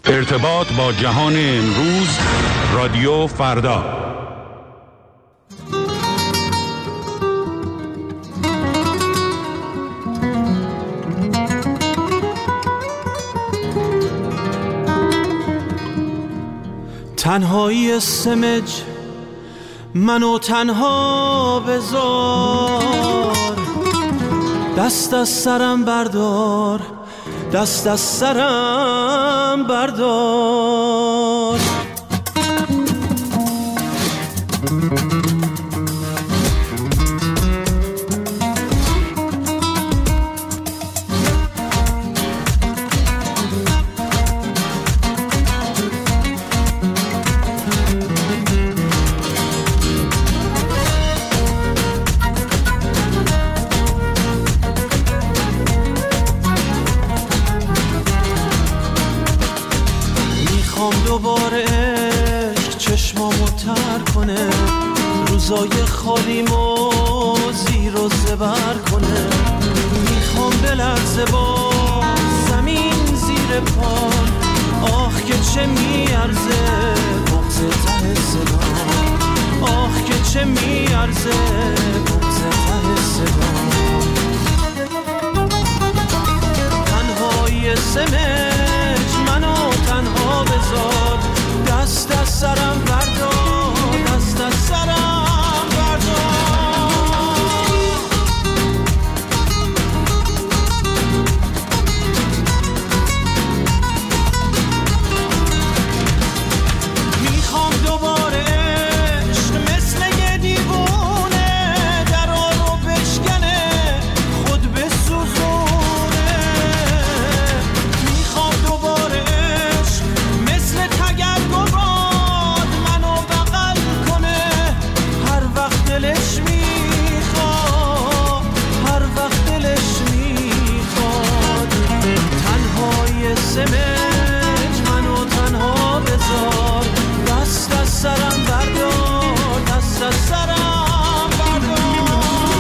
ارتباط با جهان امروز، رادیو فردا. تنهایی سمج منو تنها بذار، دست از سرم بردار، دست از سرم بردار. دوباره عشق چشمامو تر کنه، روزای خالیمو زیر و زبر کنه. میخوام بلرزه با زمین زیر پام، آخ که چه میارزه بغض ته صدام، آخ که چه میارزه بغض ته صدام. تنهایی سمج منو تنها بذار، دست از سرم بردار، دست از سرم بردار. میخوام دوباره عشق مثل یه دیوونه درا رو بشکنه، خود بسوزونه. میخوام دوباره عشق مثل تگرگ و باد منو بغل کنه، هر وقت دلش میخواد، هر وقت دلش میخواد. تنهای سمج منو تنها بذار، دست از سرم بردار، دست از سرم بردار.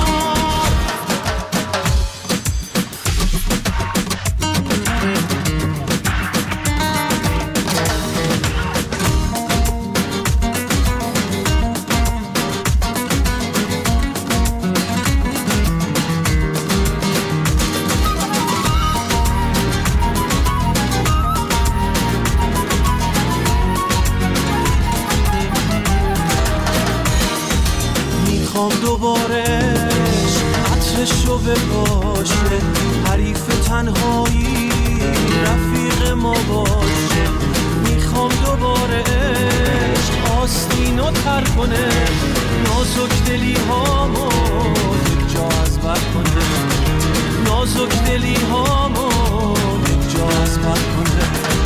میخوام دوباره عطرشو بپاشه، حریف تنهایی رفیق ما باشه. میخوام دوباره عشق آستینو تر کنه، نازک دلی هامو یک جا از بر کنه، نازک دلی هامو یک جا از بر کنه.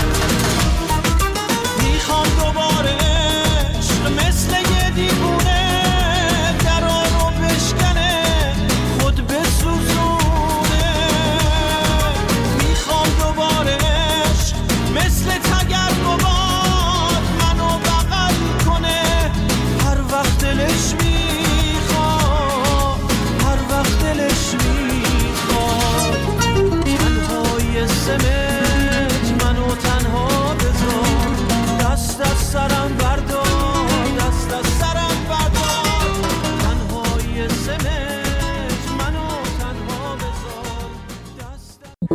میخوام دوباره عشق مثل یه دیوونه درا رو بشکنه، خود بسوزونه. میخوام دوباره عشق مثل تگرگ و باد منو بغل کنه، هر وقت دلش میخواد، هر وقت دلش میخواد. تنهای سمج منو تنها بذار، دست از سرم بردار، دست از سرم بردار. تنهای سمج منو تنها بذار، دست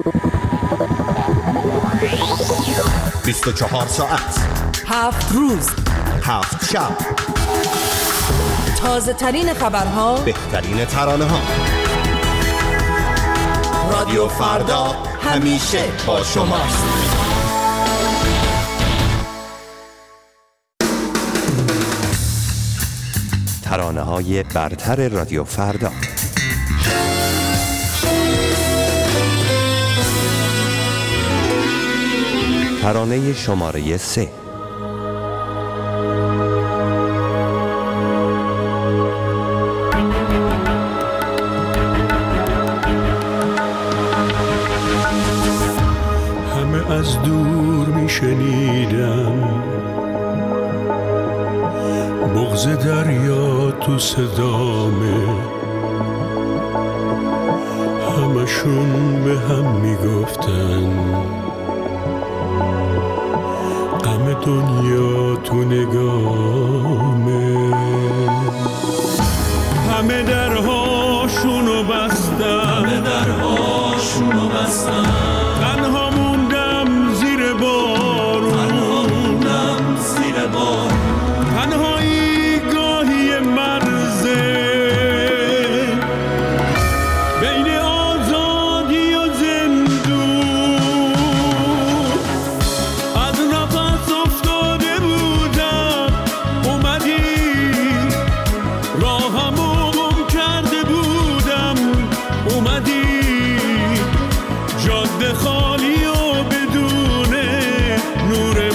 24 ساعت 7 روز 7 شب، تازه ترین خبرها، بهترین ترانه ها. رادیو فردا همیشه با شماست. ترانه های برتر رادیو فردا. ترانه شماره 3. همه از دور می شنیدم بغض دریا تو صدامه، همشون به هم می گفتن دنیا تو نگامه. همه درهاشونو بستم، تنها موندم زیر بارون، تنهایی گاهی مرزه بین آزادی و زندون. از نفس افتاده بودم، اومدی راهمو گم کرده بودم، اومدی جاده خالی و بدون نور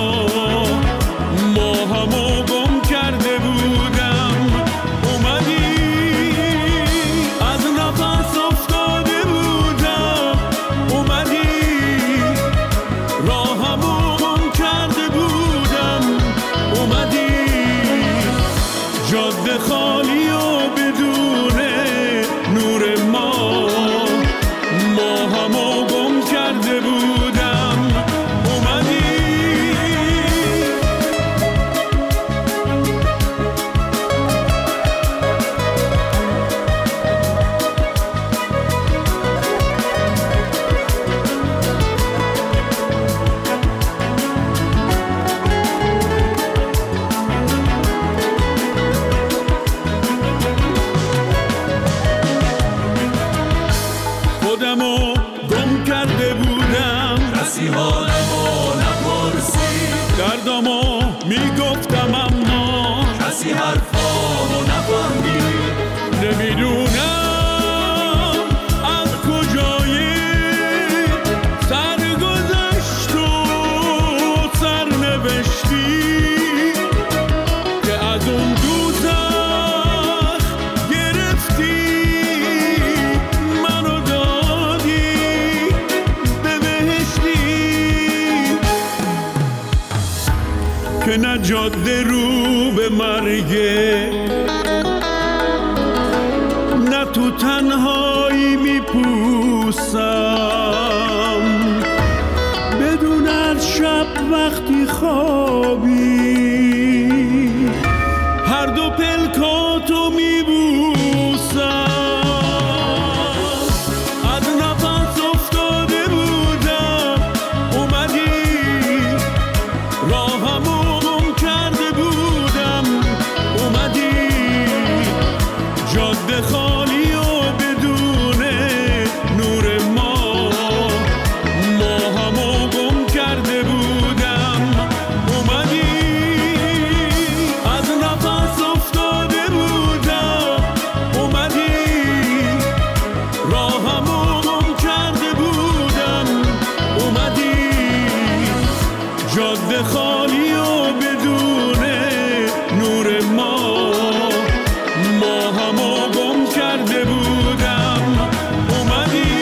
ما همو گم کرده بودم، اومدی از نفس افتاده بودم، اومدی راهمو گم کرده بودم، اومدی جاده خالی و بدون نور ما همو گم کرده بودم، اومدی. خودمو گم کرده بودم، کسی حالمو نپرسید، دردمو میگفتم اما کسی حرفامو نفهمید. نمیدونم از کجای سرگذشت و سرنوشتی که از اون دوزخ گرفتی منو دادی به بهشتی، که نه جاده رو به مرگه، نه تو تنهایی میپوسم، بدون از شب وقتی خوابی هر دو پلکاتو میبوسم. از نفس افتاده بودم، اومدی راهمو گم کرده بودم، اومدی جاده خالی و بدون نور ما همو گم کرده بودم، اومدی از نفس افتاده بودم، اومدی راهمو گم کرده بودم، اومدی جاده خالی و بدون نور ما همو گم کرده بودم، اومدی.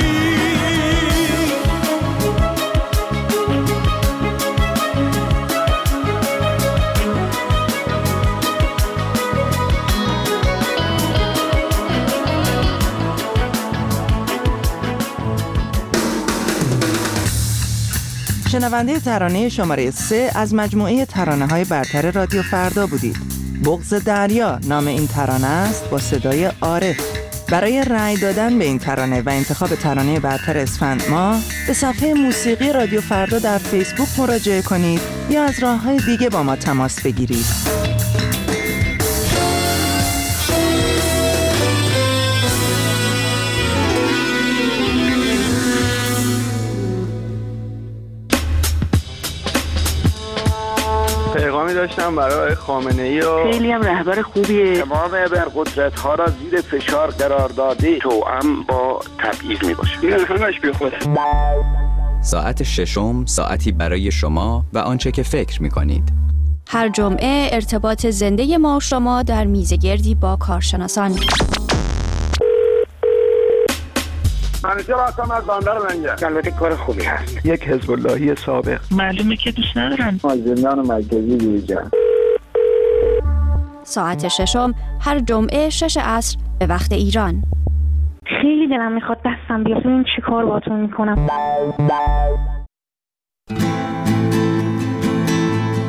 شنونده ترانه شماره 3 از مجموعه ترانه‌های برتر رادیو فردا بودید. بغض دریا نام این ترانه است با صدای عارف. برای رأی دادن به این ترانه و انتخاب ترانه برتر اسفند ماه به صفحه موسیقی رادیو فردا در فیسبوک مراجعه کنید یا از راه‌های دیگه با ما تماس بگیرید. پیغامی داشتم برای خامنه‌ای و خیلی هم رهبر خوبیه. تمام ابرقدرت‌ها را زیر فشار قرار داده، توأم با تبعیض میباشه. این همش بی خوده. ساعت ششم ساعتی برای شما و آنچه که فکر می‌کنید. هر جمعه ارتباط زنده ما و شما در میزگردی با کارشناسان. منیجر هستم از بندر منجر. البته کار خوبی هست. یک حزب اللهی سابق. معلومه که دوست ندارن. مازندران مرکزی دیجان. ساعت ششم هر جمعه 6 عصر به وقت ایران. خیلی دلم میخواد دستم بیاد ببینم چی کار باهاتون میکنم.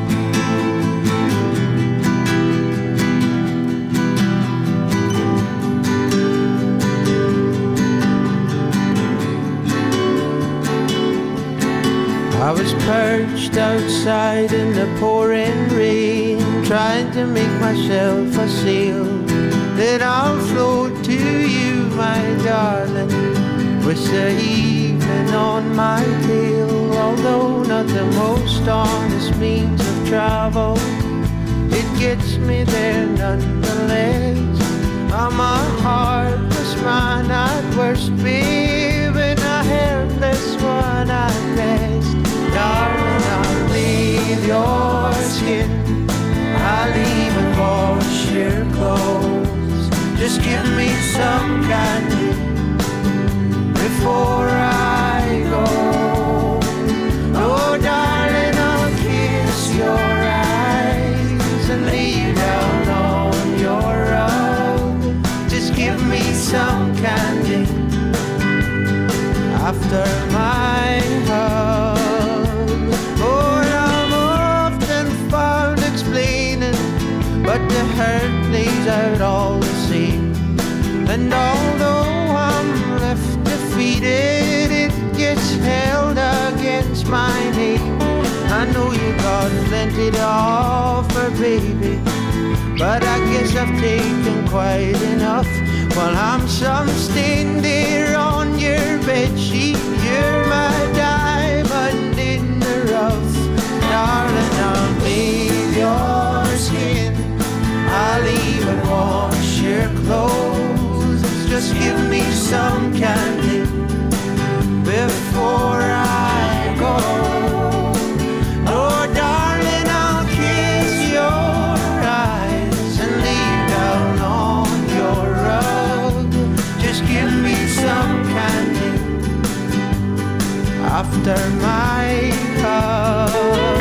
I was perched outside in the pouring rain, trying to make myself a sail that I'll float to you, my darling, with the evening on my tail. Although not the most honest means of travel, it gets me there nonetheless. I'm a heartless man at worst, babe, and a helpless one at best. Darling, I'll leave your skin, I'll even wash your clothes. Just give me some candy before I go. Oh, darling, I'll kiss your eyes and lay you down on your rug. Just give me some candy after my hug. Oh, I'm often found explaining, but the hurt plays out all the same. And although I'm left defeated, it gets held against my name. I know you got plenty to offer, baby, but I guess I've taken quite enough. While I'm some stain there on your bedsheet, you're my diamond in the rough. Darling, I'll bathe your skin, I'll even wash your clothes. Just give me some candy before I go. Oh, darling, I'll kiss your eyes and lay down on your rug. Just give me some candy after my hug.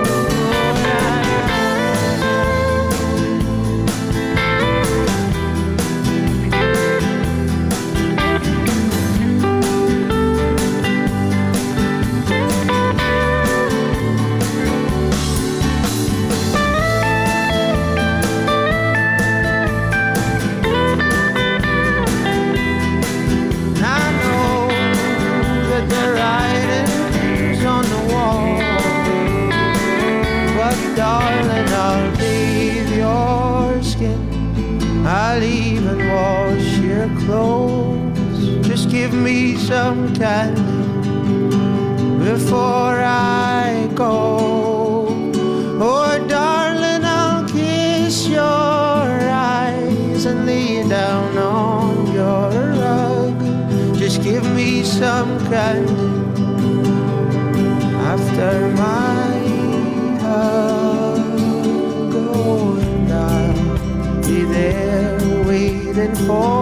Darling, I'll bathe your skin, I'll even wash your clothes. Just give me some candy before I go. Oh, darling, I'll kiss your eyes and lay you down on your rug. Just give me some candy after my hug. And I'll be there waiting for